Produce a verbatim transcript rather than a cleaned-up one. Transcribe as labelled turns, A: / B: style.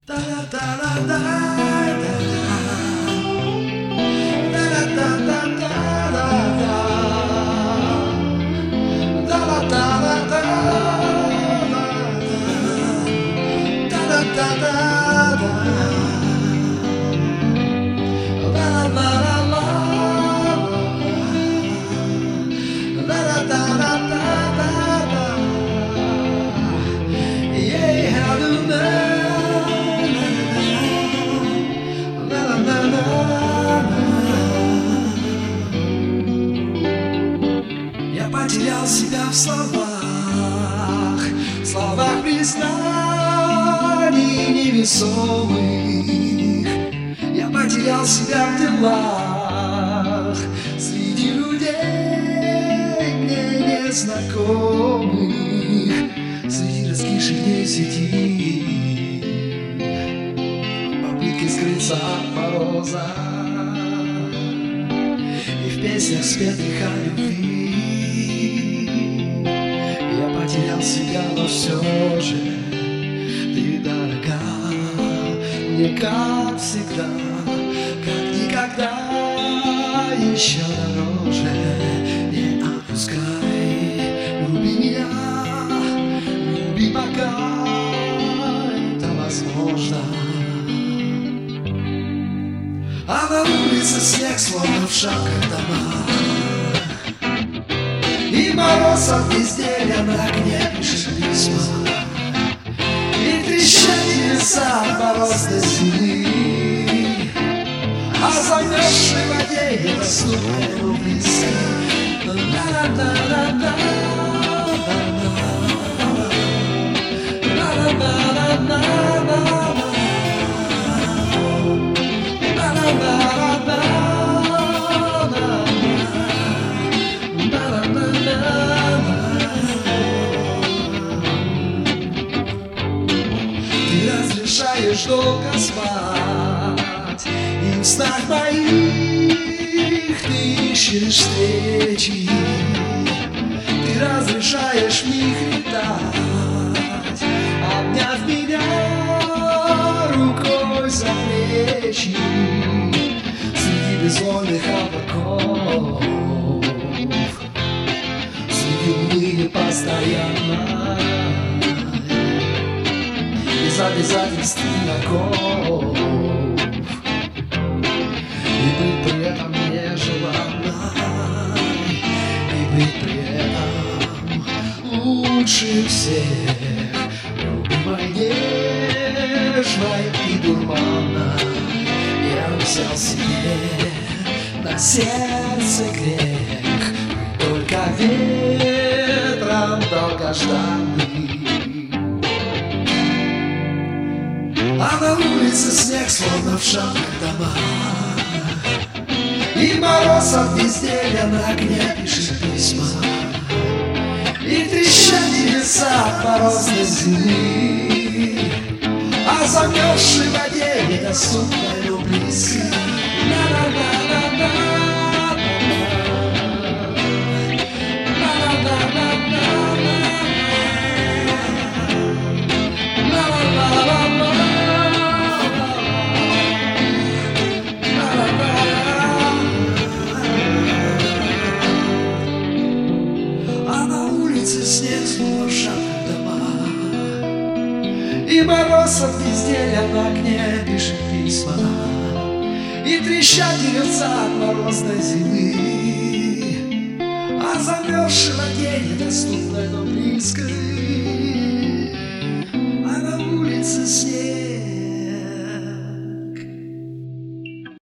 A: Я потерял себя в словах, в словах признаний невесомых. Я потерял себя в делах среди людей мне незнакомых, среди раскисших дней сети, попытки скрыться от мороза и в песнях спетых о любви. Я потерял себя, но все же ты дорога мне, как всегда, как никогда еще дороже. Не отпускай, люби меня, люби, пока это возможно. А на улице снег, словно в шапках дома, и мороз от безделья на окне пишет письма, и трещат небеса от морозной зимы, а замерзшей воде недоступной близко. Разрешаешь долго спать, и в снах моих ты ищешь встречи. Ты разрешаешь в них летать, обняв меня рукой за плечи. Среди безвольных облаков, среди луны постоянно, без обязательств игроков, и быть при этом нежеланной, и быть при этом лучше всех, любимой, нежной и дурманной. Я взял себе на сердце грех, только ветром долгожданный. А на улице снег, словно в шапках дома, и мороз от безделья на окне пишет письма, и трещат небеса от морозной зимы, а замерзшей воде недоступной, но близко. Снег, словно в шапках дома, и мороз от безделья на окне пишет письма, и трещат деревца от морозной зимы, а замерзшей воде недоступной, но близкой. А на улице снег.